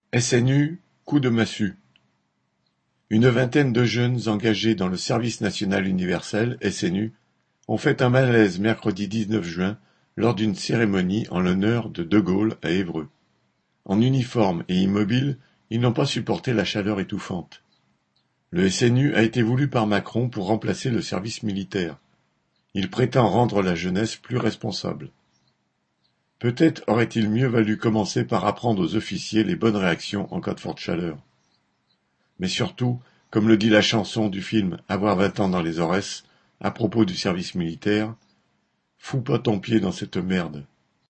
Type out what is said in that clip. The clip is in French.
SNU, coup de massue. Une vingtaine de jeunes engagés dans le Service national universel (SNU) ont fait un malaise mercredi 19 juin lors d'une cérémonie en l'honneur de De Gaulle à Évreux. En uniforme et immobiles, ils n'ont pas supporté la chaleur étouffante. Le SNU a été voulu par Macron pour remplacer le service militaire. Il prétend rendre la jeunesse plus responsable. Peut-être aurait-il mieux valu commencer par apprendre aux officiers les bonnes réactions en cas de forte chaleur. Mais surtout, comme le dit la chanson du film Avoir 20 ans dans les Aurès, à propos du service militaire, fous pas ton pied dans cette merde.